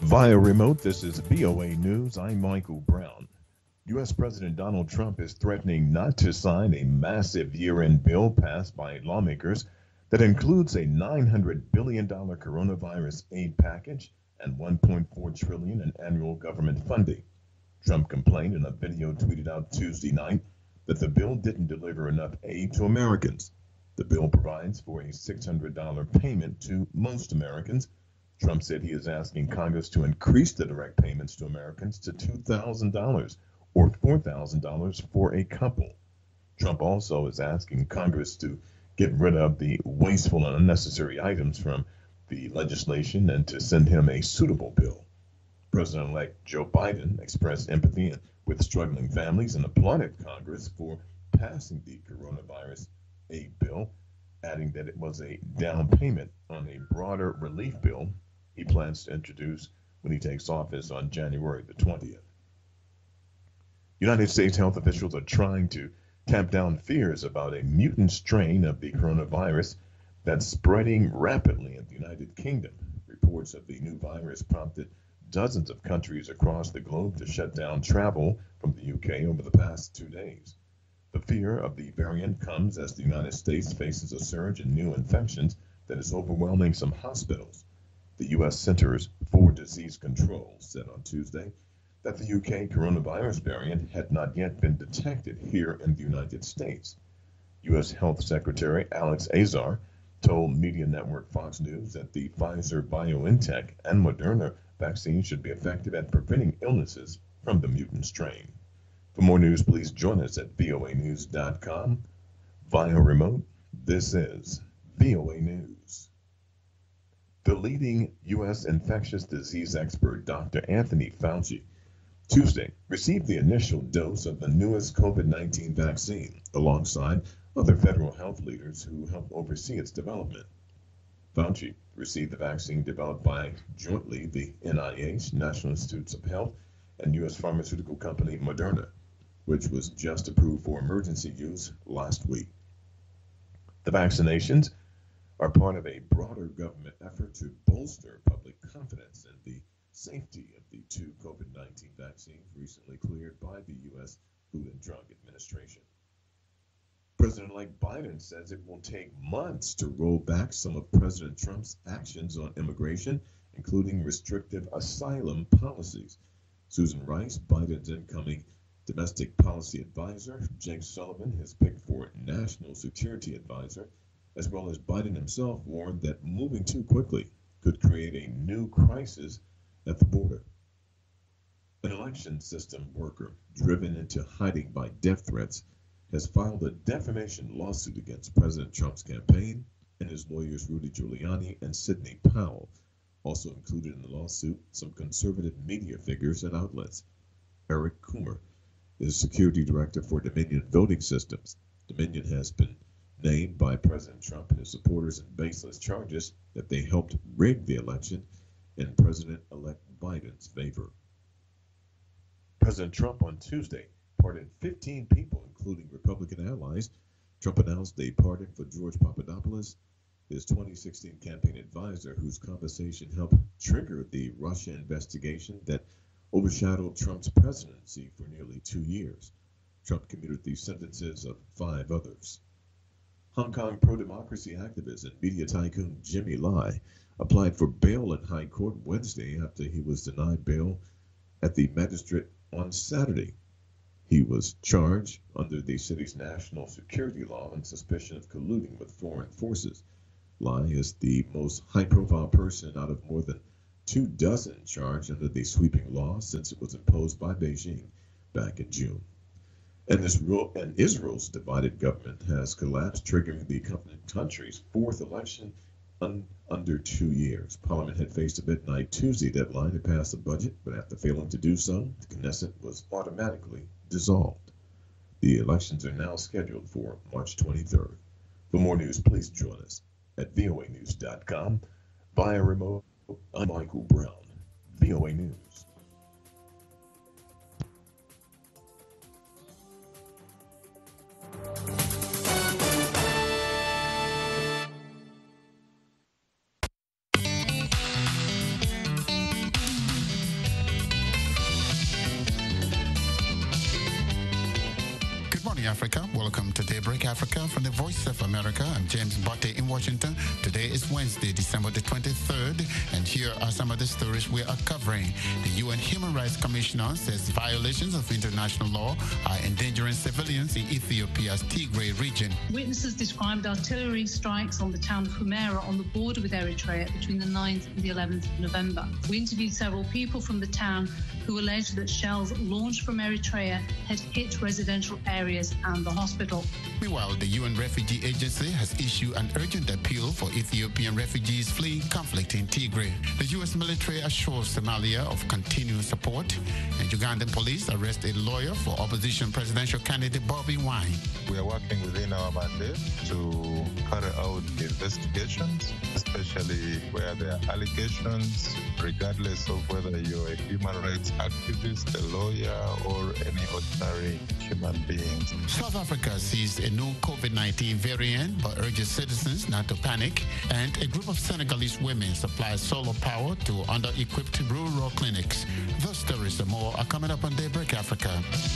Via remote, this is VOA News. I'm Michael Brown. U.S. President Donald Trump is threatening not to sign a massive year-end bill passed by lawmakers that includes a $900 billion coronavirus aid package and $1.4 trillion in annual government funding. Trump complained in a video tweeted out Tuesday night that the bill didn't deliver enough aid to Americans. The bill provides for a $600 payment to most Americans. Trump said he is asking Congress to increase the direct payments to Americans to $2,000 or $4,000 for a couple. Trump also is asking Congress to get rid of the wasteful and unnecessary items from the legislation and to send him a suitable bill. President-elect Joe Biden expressed empathy with struggling families and applauded Congress for passing the coronavirus aid bill, adding that it was a down payment on a broader relief bill he plans to introduce when he takes office on January the 20th. United States health officials are trying to tamp down fears about a mutant strain of the coronavirus that's spreading rapidly in the United Kingdom. Reports of the new virus prompted dozens of countries across the globe to shut down travel from the UK over the past 2 days. The fear of the variant comes as the United States faces a surge in new infections that is overwhelming some hospitals. The U.S. Centers for Disease Control said on Tuesday that the UK coronavirus variant had not yet been detected here in the United States. U.S. Health Secretary Alex Azar told media network Fox News that the Pfizer-BioNTech and Moderna vaccines should be effective at preventing illnesses from the mutant strain. For more news, please join us at voanews.com. Via remote, this is VOA News. The leading U.S. infectious disease expert, Dr. Anthony Fauci, Tuesday received the initial dose of the newest COVID-19 vaccine alongside other federal health leaders who helped oversee its development. Fauci received the vaccine developed by jointly the NIH, National Institutes of Health, and U.S. pharmaceutical company Moderna, which was just approved for emergency use last week. The vaccinations are part of a broader government effort to bolster public confidence in the safety of the two COVID-19 vaccines recently cleared by the U.S. Food and Drug Administration. President-elect Biden says it will take months to roll back some of President Trump's actions on immigration, including restrictive asylum policies. Susan Rice, Biden's incoming domestic policy advisor, Jake Sullivan, his pick for national security advisor, as well as Biden himself, warned that moving too quickly could create a new crisis at the border. An election system worker driven into hiding by death threats has filed a defamation lawsuit against President Trump's campaign and his lawyers Rudy Giuliani and Sidney Powell. Also included in the lawsuit, some conservative media figures and outlets. Eric Coomer is security director for Dominion Voting Systems. Dominion has been named by President Trump and his supporters in baseless charges that they helped rig the election in President-elect Biden's favor. President Trump on Tuesday pardoned 15 people, including Republican allies. Trump announced a pardon for George Papadopoulos, his 2016 campaign advisor, whose conversation helped trigger the Russia investigation that overshadowed Trump's presidency for nearly 2 years. Trump commuted the sentences of 5 others. Hong Kong pro-democracy activist and media tycoon Jimmy Lai applied for bail in high court Wednesday after he was denied bail at the magistrate on Saturday. He was charged under the city's national security law on suspicion of colluding with foreign forces. Lai is the most high-profile person out of more than 24 charged under the sweeping law since it was imposed by Beijing back in June. And Israel's divided government has collapsed, triggering the country's 4th election under 2 years. Parliament had faced a midnight Tuesday deadline to pass a budget, but after failing to do so, the Knesset was automatically dissolved. The elections are now scheduled for March 23rd. For more news, please join us at voanews.com. Via remote, I'm Michael Brown, VOA News. morning, Africa. Welcome to Daybreak Africa from the Voice of America. I'm James Botte in Washington. Today is Wednesday, December the 23rd, and here are some of the stories we are covering. The UN Human Rights Commissioner says violations of international law are endangering civilians in Ethiopia's Tigray region. Witnesses described artillery strikes on the town of Humera on the border with Eritrea between the 9th and the 11th of November. We interviewed several people from the town who alleged that shells launched from Eritrea had hit residential areas and the hospital. Meanwhile, the UN Refugee Agency has issued an urgent appeal for Ethiopian refugees fleeing conflict in Tigray. The U.S. military assures Somalia of continued support, and Ugandan police arrest a lawyer for opposition presidential candidate Bobi Wine. We are working within our mandate to carry out investigations, especially where there are allegations, regardless of whether you're a human rights activist, a lawyer, or any ordinary human being. South Africa sees a new COVID-19 variant but urges citizens not to panic. And a group of Senegalese women supplies solar power to under-equipped rural clinics. Those stories and more are coming up on Daybreak Africa.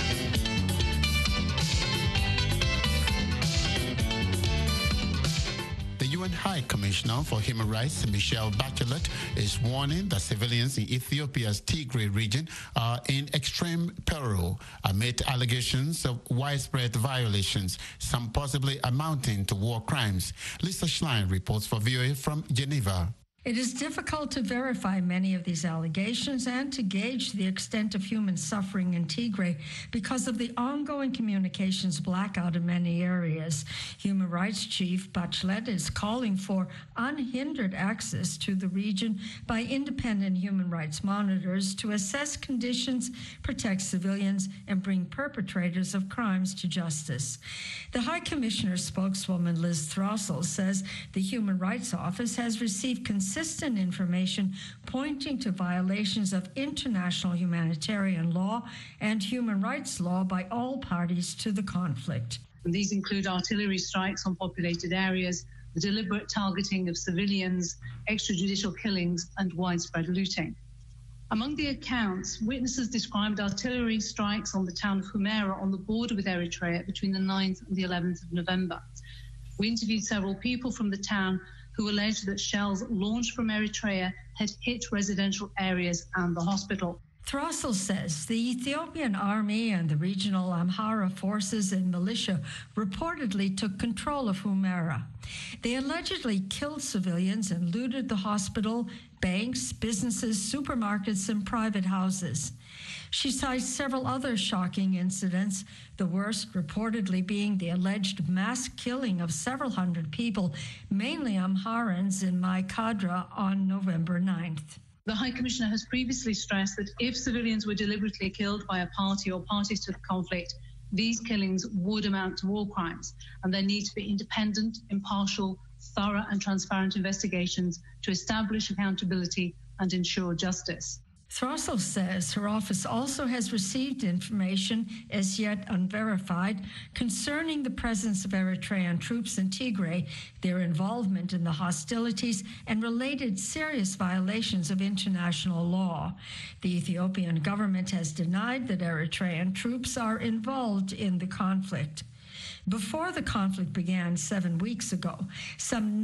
The UN High Commissioner for Human Rights, Michelle Bachelet, is warning that civilians in Ethiopia's Tigray region are in extreme peril amid allegations of widespread violations, some possibly amounting to war crimes. Lisa Schlein reports for VOA from Geneva. It is difficult to verify many of these allegations and to gauge the extent of human suffering in Tigray because of the ongoing communications blackout in many areas. Human Rights Chief Bachelet is calling for unhindered access to the region by independent human rights monitors to assess conditions, protect civilians, and bring perpetrators of crimes to justice. The High Commissioner's spokeswoman Liz Throssell says the Human Rights Office has received consistent information pointing to violations of international humanitarian law and human rights law by all parties to the conflict. And these include artillery strikes on populated areas, the deliberate targeting of civilians, extrajudicial killings, and widespread looting. Among the accounts, witnesses described artillery strikes on the town of Humera on the border with Eritrea between the 9th and the 11th of November. We interviewed several people from the town who alleged that shells launched from Eritrea had hit residential areas and the hospital. Throssell says the Ethiopian army and the regional Amhara forces and militia reportedly took control of Humera. They allegedly killed civilians and looted the hospital, banks, businesses, supermarkets, and private houses. She cites several other shocking incidents, the worst reportedly being the alleged mass killing of several hundred people, mainly Amharans in Mai Kadra on November 9th. The High Commissioner has previously stressed that if civilians were deliberately killed by a party or parties to the conflict, these killings would amount to war crimes, and there need to be independent, impartial, thorough and transparent investigations to establish accountability and ensure justice. Throssell says her office also has received information, as yet unverified, concerning the presence of Eritrean troops in Tigray, their involvement in the hostilities, and related serious violations of international law. The Ethiopian government has denied that Eritrean troops are involved in the conflict. Before the conflict began 7 weeks ago, some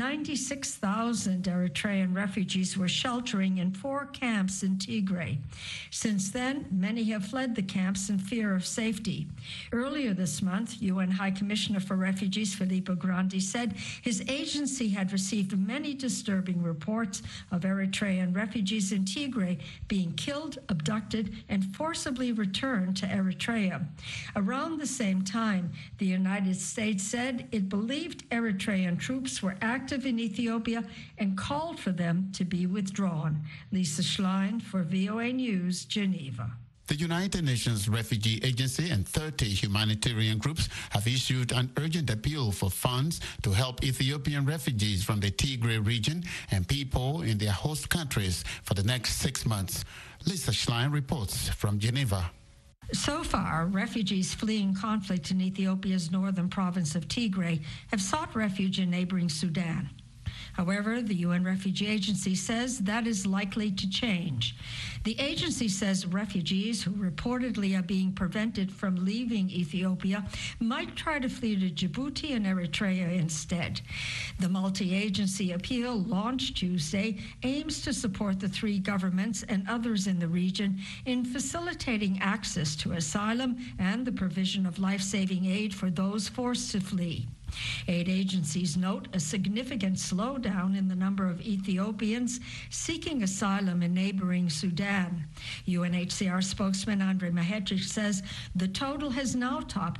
96,000 Eritrean refugees were sheltering in 4 camps in Tigray. Since then, many have fled the camps in fear of safety. Earlier this month, UN High Commissioner for Refugees Filippo Grandi said his agency had received many disturbing reports of Eritrean refugees in Tigray being killed, abducted, and forcibly returned to Eritrea. Around the same time, the United States said it believed Eritrean troops were active in Ethiopia and called for them to be withdrawn. Lisa Schlein for VOA News, Geneva. The United Nations Refugee Agency and 30 humanitarian groups have issued an urgent appeal for funds to help Ethiopian refugees from the Tigray region and people in their host countries for the next 6 months. Lisa Schlein reports from Geneva. So far, refugees fleeing conflict in Ethiopia's northern province of Tigray have sought refuge in neighboring Sudan. However, the UN Refugee Agency says that is likely to change. The agency says refugees who reportedly are being prevented from leaving Ethiopia might try to flee to Djibouti and Eritrea instead. The multi-agency appeal, launched Tuesday, aims to support the three governments and others in the region in facilitating access to asylum and the provision of life-saving aid for those forced to flee. Aid agencies note a significant slowdown in the number of Ethiopians seeking asylum in neighboring Sudan. UNHCR spokesman Andrej Mahecic says the total has now topped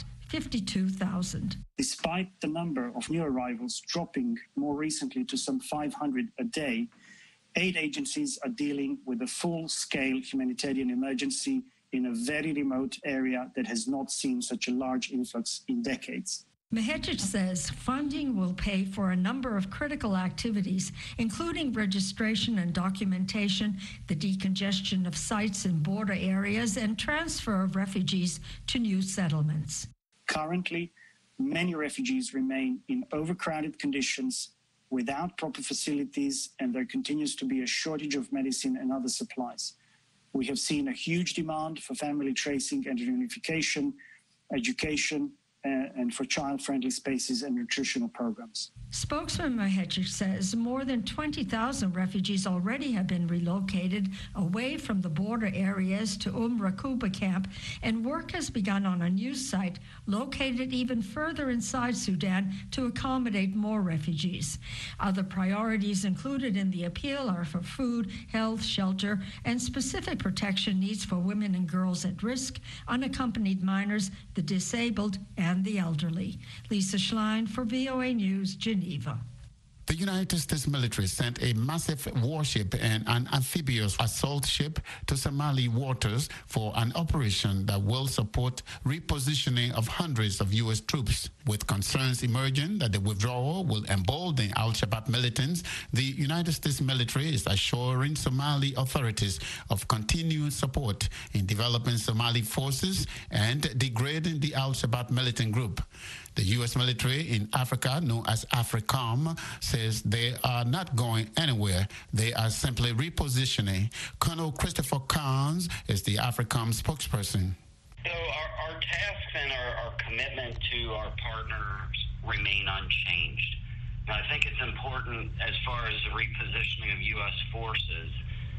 52,000. Despite the number of new arrivals dropping more recently to some 500 a day, aid agencies are dealing with a full-scale humanitarian emergency in a very remote area that has not seen such a large influx in decades. Mahecic says funding will pay for a number of critical activities, including registration and documentation, the decongestion of sites in border areas, and transfer of refugees to new settlements. Currently, many refugees remain in overcrowded conditions without proper facilities, and there continues to be a shortage of medicine and other supplies. We have seen a huge demand for family tracing and reunification, education, and for child-friendly spaces and nutritional programs. Spokesman Mahecic says more than 20,000 refugees already have been relocated away from the border areas to Rakuba camp, and work has begun on a new site located even further inside Sudan to accommodate more refugees. Other priorities included in the appeal are for food, health, shelter, and specific protection needs for women and girls at risk, unaccompanied minors, the disabled, and the elderly. Lisa Schlein for VOA News, Geneva. The United States military sent a massive warship and an amphibious assault ship to Somali waters for an operation that will support repositioning of hundreds of U.S. troops. With concerns emerging that the withdrawal will embolden al-Shabaab militants, the United States military is assuring Somali authorities of continued support in developing Somali forces and degrading the al-Shabaab militant group. The U.S. military in Africa, known as AFRICOM, says they are not going anywhere. They are simply repositioning. Colonel Christopher Carnes is the AFRICOM spokesperson. So our tasks and our commitment to our partners remain unchanged. Now, I think it's important as far as the repositioning of U.S. forces.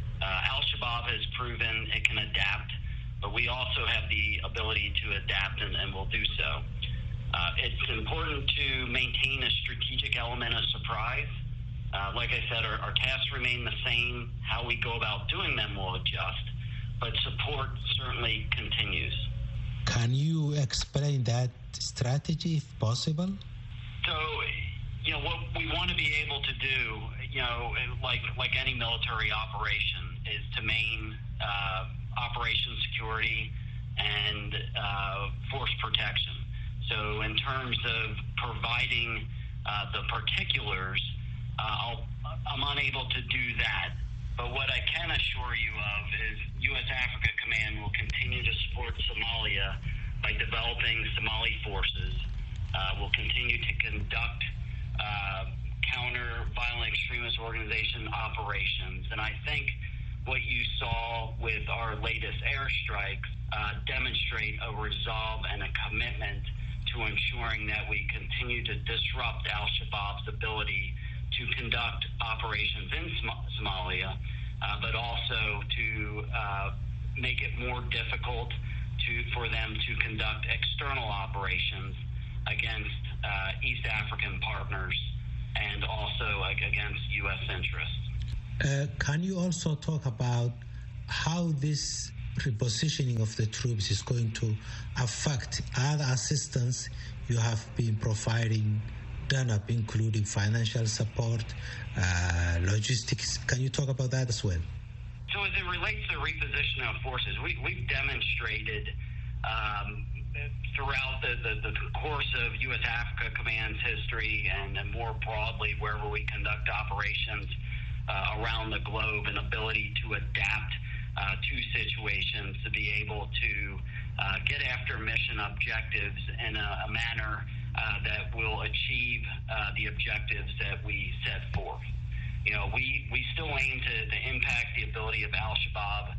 Al-Shabaab has proven it can adapt, but we also have the ability to adapt and will do so. It's important to maintain a strategic element of surprise. Like I said, our tasks remain the same. How we go about doing them will adjust, but support certainly continues. Can you explain that strategy if possible? So, what we want to be able to do, like any military operation, is to maintain operation security and force protection. So in terms of providing the particulars, I'm unable to do that. But what I can assure you of is U.S. Africa Command will continue to support Somalia by developing Somali forces. We'll continue to conduct counter violent extremist organization operations. And I think what you saw with our latest airstrikes demonstrate a resolve and a commitment to ensuring that we continue to disrupt al-Shabaab's ability to conduct operations in Somalia, but also to make it more difficult for them to conduct external operations against East African partners and also against U.S. interests. Can you also talk about how this repositioning of the troops is going to affect other assistance you have been providing DANUP, including financial support, logistics? Can you talk about that as well? So as it relates to repositioning of forces, we've demonstrated throughout the course of U.S. Africa Command's history and more broadly wherever we conduct operations around the globe, an ability to adapt to situations, to be able to get after mission objectives in a manner that will achieve the objectives that we set forth. We still aim to impact the ability of al-Shabaab,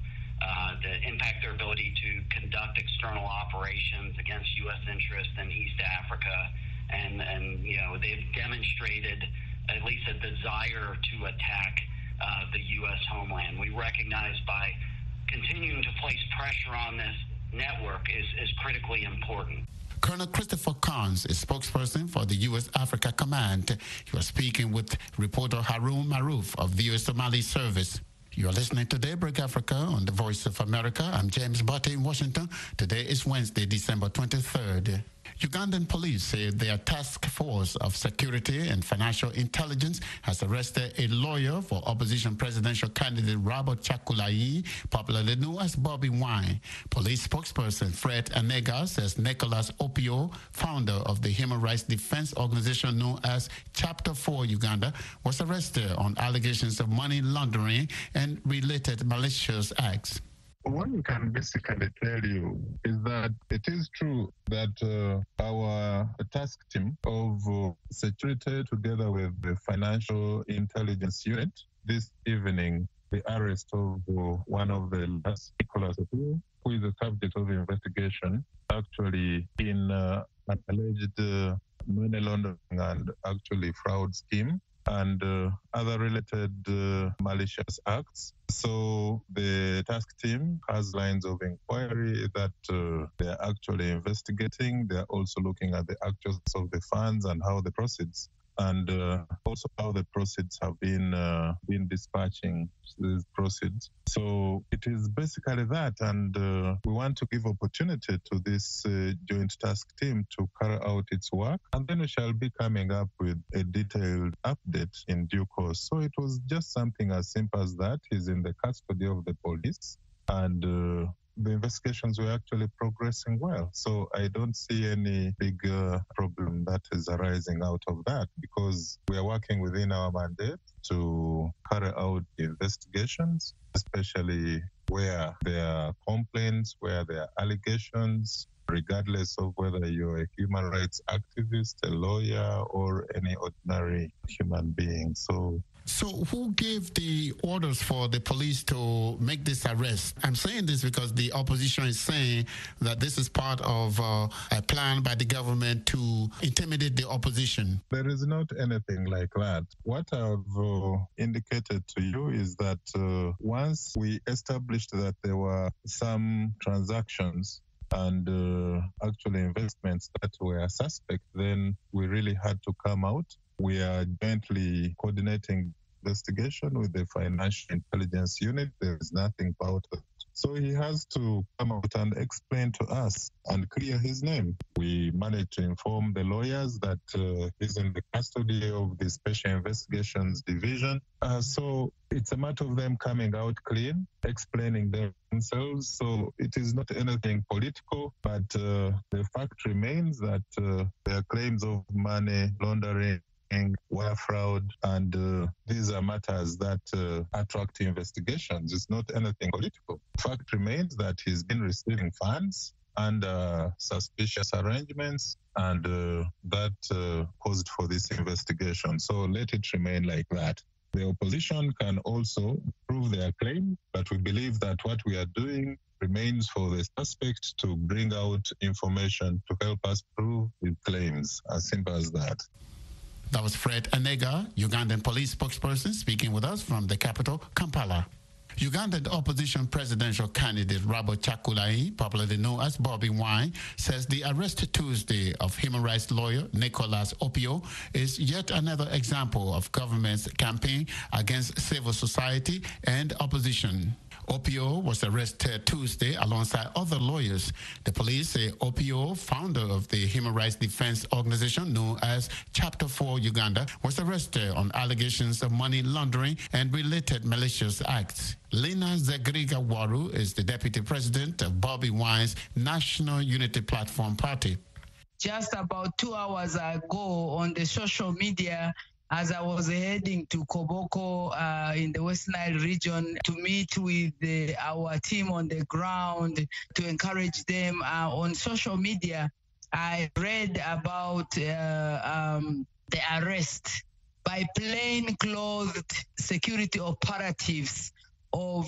to impact their ability to conduct external operations against U.S. interests in East Africa, and they've demonstrated at least a desire to attack the U.S. homeland. We recognize by continuing to place pressure on this network is critically important. Colonel Christopher Carnes, a spokesperson for the U.S. Africa Command. He was speaking with reporter Haroon Maruf of the U.S. Somali Service. You are listening to Daybreak Africa on the Voice of America. I'm James Butte in Washington. Today is Wednesday, December 23rd. Ugandan police say their task force of security and financial intelligence has arrested a lawyer for opposition presidential candidate Robert Chakulai, popularly known as Bobby Wine. Police spokesperson Fred Anega says Nicholas Opio, founder of the human rights defense organization known as Chapter 4 Uganda, was arrested on allegations of money laundering and related malicious acts. What we can basically tell you is that it is true that our task team of security, together with the financial intelligence unit, this evening, the arrest of one of the last, Nicholas Opio, who is the subject of the investigation, actually in an alleged money laundering and actually fraud scheme and other related malicious acts. So the task team has lines of inquiry that they're actually investigating. They're also looking at the actuals of the funds and how the proceeds, and also how the proceeds have been dispatching these proceeds. So it is basically that, and we want to give opportunity to this joint task team to carry out its work, and then we shall be coming up with a detailed update in due course. So it was just something as simple as that. He's in the custody of the police, and the investigations were actually progressing well. So I don't see any big problem that is arising out of that, because we are working within our mandate to carry out investigations, especially where there are complaints, where there are allegations, regardless of whether you're a human rights activist, a lawyer, or any ordinary human being. So who gave the orders for the police to make this arrest? I'm saying this because the opposition is saying that this is part of a plan by the government to intimidate the opposition. There is not anything like that. What I've indicated to you is that once we established that there were some transactions and actually investments that were suspect, then we really had to come out. We are jointly coordinating investigation with the financial intelligence unit. There is nothing about it. So he has to come out and explain to us and clear his name. We managed to inform the lawyers that he's in the custody of the Special Investigations Division. So it's a matter of them coming out clean, explaining themselves. So it is not anything political, but the fact remains that there are claims of money laundering, wire fraud, and these are matters that attract investigations. It's not anything political. Fact remains that he's been receiving funds under suspicious arrangements, and that caused for this investigation. So let it remain like that. The opposition can also prove their claim, but we believe that what we are doing remains for the suspect to bring out information to help us prove his claims. As simple as that. That was Fred Anega, Ugandan police spokesperson, speaking with us from the capital, Kampala. Ugandan opposition presidential candidate Robert Chakulai, popularly known as Bobby Wine, says the arrest Tuesday of human rights lawyer Nicholas Opio is yet another example of government's campaign against civil society and opposition. Opio was arrested Tuesday alongside other lawyers. The police say Opio, founder of the human rights defense organization known as Chapter 4 Uganda, was arrested on allegations of money laundering and related malicious acts. Lina Zegriga Waru is the deputy president of Bobby Wine's National Unity Platform Party. Just about 2 hours ago on the social media, as I was heading to Koboko in the West Nile region to meet with our team on the ground to encourage them on social media, I read about the arrest by plain-clothed security operatives of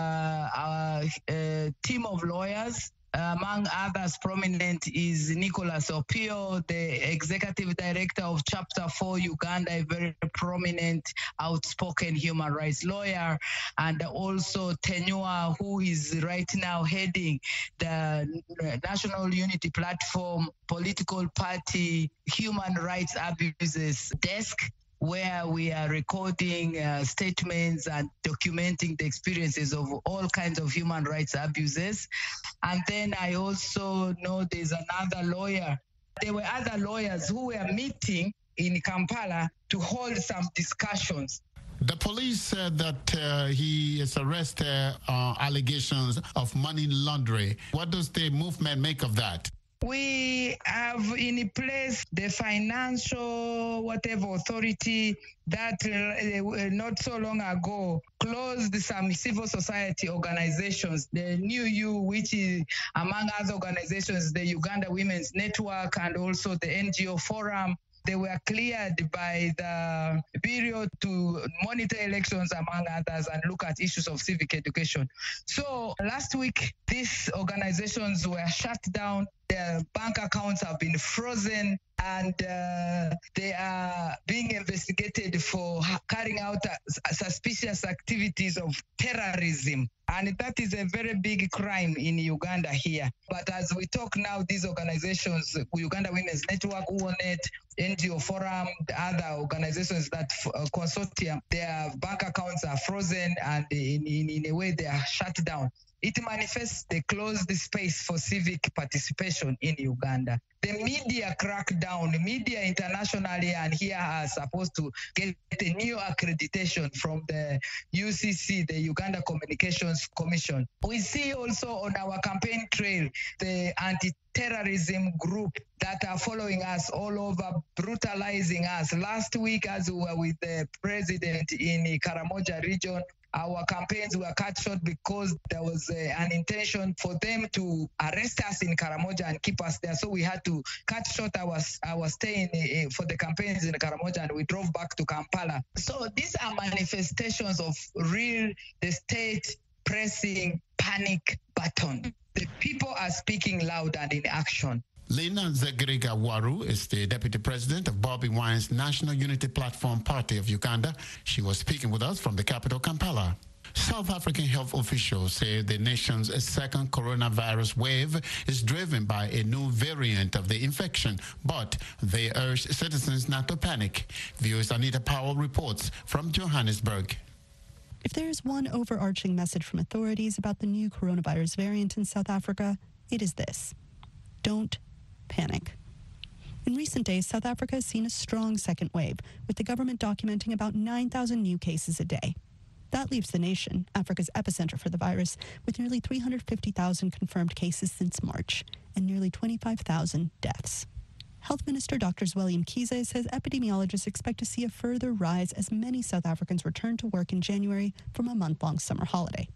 a team of lawyers. Among others, prominent is Nicholas Opio, the executive director of Chapter 4 Uganda, a very prominent, outspoken human rights lawyer, and also Tenua, who is right now heading the National Unity Platform political party human rights abuses desk, where we are recording statements and documenting the experiences of all kinds of human rights abuses. And then I also know there's another lawyer. There were other lawyers who were meeting in Kampala to hold some discussions. The police said that he is arrested on allegations of money laundering. What does the movement make of that? We have in place the financial authority that not so long ago closed some civil society organizations, the NUU, which is among other organizations, the Uganda Women's Network and also the NGO Forum. They were cleared by the Bureau to monitor elections, among others, and look at issues of civic education. So last week, these organizations were shut down. Their bank accounts have been frozen, and they are being investigated for carrying out suspicious activities of terrorism. And that is a very big crime in Uganda here. But as we talk now, these organizations, Uganda Women's Network, UONET, NGO Forum, the other organizations that consortium, their bank accounts are frozen, and in a way they are shut down. It manifests the closed space for civic participation in Uganda. The media crackdown, media internationally and here are supposed to get a new accreditation from the UCC, the Uganda Communications Commission. We see also on our campaign trail the anti-terrorism group that are following us all over, brutalizing us. Last week, as we were with the president in Karamoja region, our campaigns were cut short because there was an intention for them to arrest us in Karamoja and keep us there. So we had to cut short our stay for the campaigns in Karamoja, and we drove back to Kampala. So these are manifestations of the state pressing panic button. The people are speaking loud and in action. Lina Zegeriga Waru is the deputy president of Bobi Wine's National Unity Platform Party of Uganda. She was speaking with us from the capital, Kampala. South African health officials say the nation's second coronavirus wave is driven by a new variant of the infection, but they urge citizens not to panic. Viewers Anita Powell reports from Johannesburg. If there is one overarching message from authorities about the new coronavirus variant in South Africa, it is this: don't panic. In recent days, South Africa has seen a strong second wave, with the government documenting about 9,000 new cases a day. That leaves the nation, Africa's epicenter for the virus, with nearly 350,000 confirmed cases since March and nearly 25,000 deaths. Health Minister Dr. Zweli Mkhize says epidemiologists expect to see a further rise as many South Africans return to work in January from a month-long summer holiday.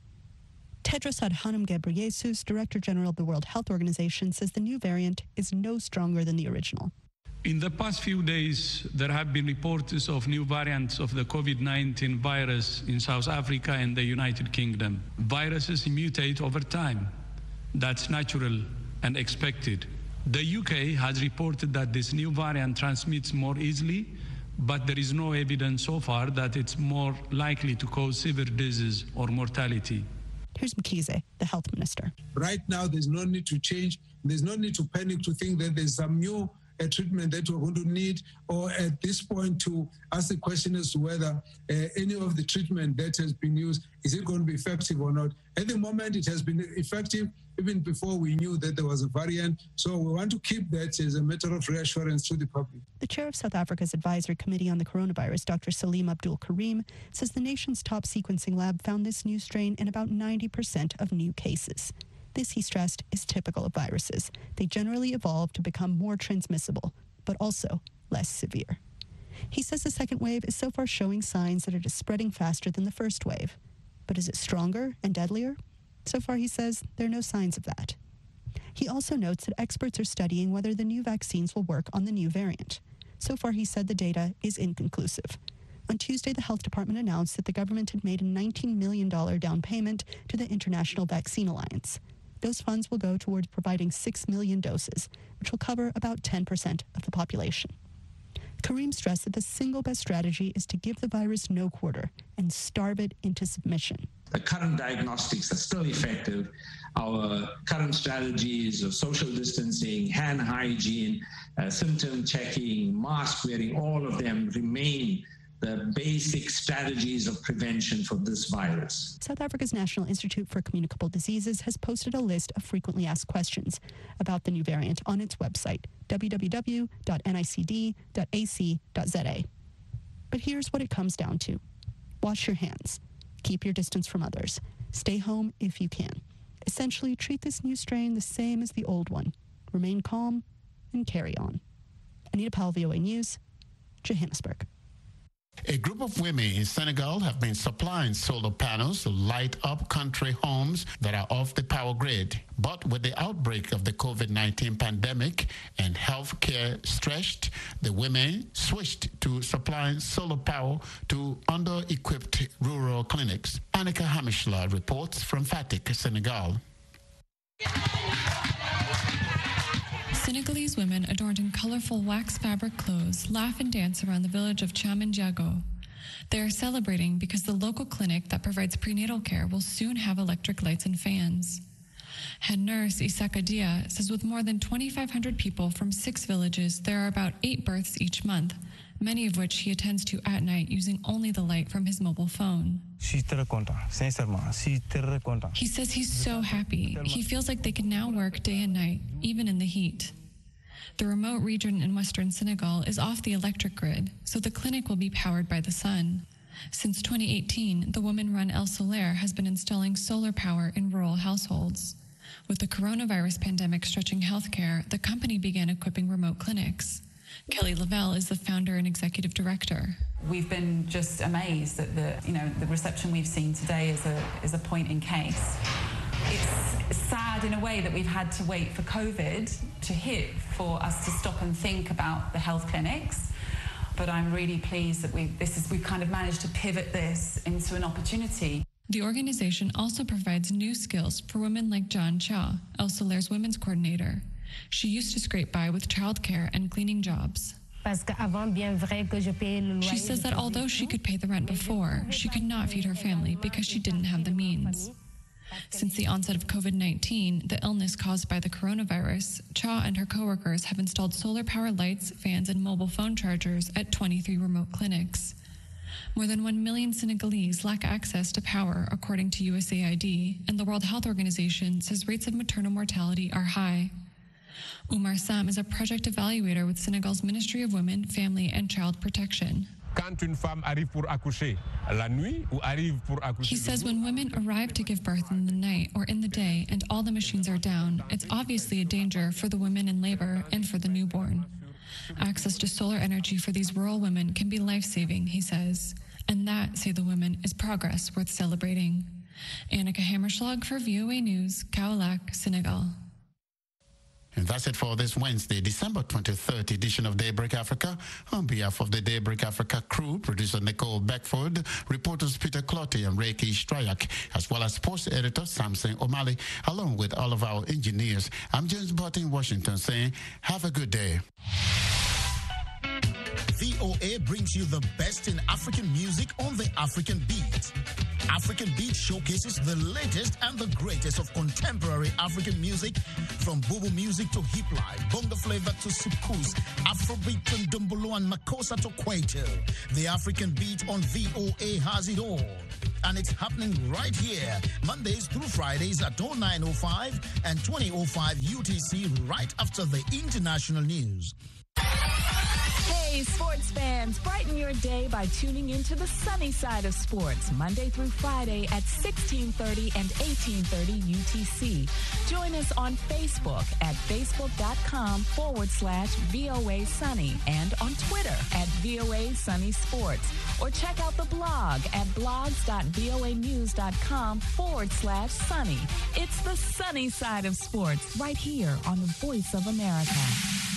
Tedros Adhanom Ghebreyesus, Director General of the World Health Organization, says the new variant is no stronger than the original. In the past few days, there have been reports of new variants of the COVID-19 virus in South Africa and the United Kingdom. Viruses mutate over time. That's natural and expected. The UK has reported that this new variant transmits more easily, but there is no evidence so far that it's more likely to cause severe disease or mortality. Here's Mkhize, the health minister. Right now, there's no need to change. There's no need to panic to think that there's some new treatment that we're going to need, or at this point to ask the question as to whether any of the treatment that has been used, is it going to be effective or not? At the moment, it has been effective even before we knew that there was a variant. So we want to keep that as a matter of reassurance to the public. The chair of South Africa's Advisory Committee on the Coronavirus, Dr. Salim Abdul Karim, says the nation's top sequencing lab found this new strain in about 90% of new cases. This, he stressed, is typical of viruses. They generally evolve to become more transmissible, but also less severe. He says the second wave is so far showing signs that it is spreading faster than the first wave. But is it stronger and deadlier? So far, he says, there are no signs of that. He also notes that experts are studying whether the new vaccines will work on the new variant. So far, he said the data is inconclusive. On Tuesday, the health department announced that the government had made a $19 million down payment to the International Vaccine Alliance. Those funds will go towards providing 6 million doses, which will cover about 10% of the population. Karim stressed that the single best strategy is to give the virus no quarter and starve it into submission. The current diagnostics are still effective. Our current strategies of social distancing, hand hygiene, symptom checking, mask wearing, all of them remain the basic strategies of prevention for this virus. South Africa's National Institute for Communicable Diseases has posted a list of frequently asked questions about the new variant on its website, www.nicd.ac.za. But here's what it comes down to. Wash your hands. Keep your distance from others. Stay home if you can. Essentially, treat this new strain the same as the old one. Remain calm and carry on. Anita Powell, VOA News, Johannesburg. A group of women in Senegal have been supplying solar panels to light up country homes that are off the power grid. But with the outbreak of the COVID-19 pandemic and health care stretched, the women switched to supplying solar power to under-equipped rural clinics. Annika Hamishla reports from Fatick, Senegal. Senegalese women adorned in colorful wax fabric clothes laugh and dance around the village of Chamandiago. They are celebrating because the local clinic that provides prenatal care will soon have electric lights and fans. Head nurse Isaka Dia says with more than 2,500 people from 6 villages, there are about 8 births each month, many of which he attends to at night using only the light from his mobile phone. He says he's so happy. He feels like they can now work day and night, even in the heat. The remote region in western Senegal is off the electric grid, so the clinic will be powered by the sun. Since 2018, the woman-run El Soler has been installing solar power in rural households. With the coronavirus pandemic stretching healthcare, the company began equipping remote clinics. Kelly Lavelle is the founder and executive director. We've been just amazed at the reception we've seen today is a point in case. It's sad in a way that we've had to wait for COVID to hit for us to stop and think about the health clinics. But I'm really pleased that we've kind of managed to pivot this into an opportunity. The organization also provides new skills for women like John Cha, El Soler's women's coordinator. She used to scrape by with childcare and cleaning jobs. She says that although she could pay the rent before, she could not feed her family because she didn't have the means. Since the onset of COVID-19, the illness caused by the coronavirus, Cha and her coworkers have installed solar-powered lights, fans, and mobile phone chargers at 23 remote clinics. More than 1 million Senegalese lack access to power, according to USAID, and the World Health Organization says rates of maternal mortality are high. Umar Sam is a project evaluator with Senegal's Ministry of Women, Family, and Child Protection. He says when women arrive to give birth in the night or in the day and all the machines are down, it's obviously a danger for the women in labor and for the newborn. Access to solar energy for these rural women can be life-saving, he says. And that, say the women, is progress worth celebrating. Annika Hammerschlag for VOA News, Kaolack, Senegal. And that's it for this Wednesday, December 23rd edition of Daybreak Africa. On behalf of the Daybreak Africa crew, producer Nicole Beckford, reporters Peter Clottey and Reiki Strayak, as well as sports editor Samson O'Malley, along with all of our engineers, I'm James Butt in Washington saying, have a good day. VOA brings you the best in African music on the African Beat. African Beat showcases the latest and the greatest of contemporary African music, from Bobo music to hip life, bongo flavor to soukous, Afrobeat to Ndombolo and Makossa to Kwaito. The African Beat on VOA has it all. And it's happening right here, Mondays through Fridays at 09:05 and 20:05 UTC, right after the international news. Hey. Hey, sports fans, brighten your day by tuning into the sunny side of sports, Monday through Friday at 1630 and 1830 UTC. Join us on Facebook at facebook.com/VOA Sunny and on Twitter at VOA Sunny Sports. Or check out the blog at blogs.voanews.com/sunny. It's the sunny side of sports right here on the Voice of America.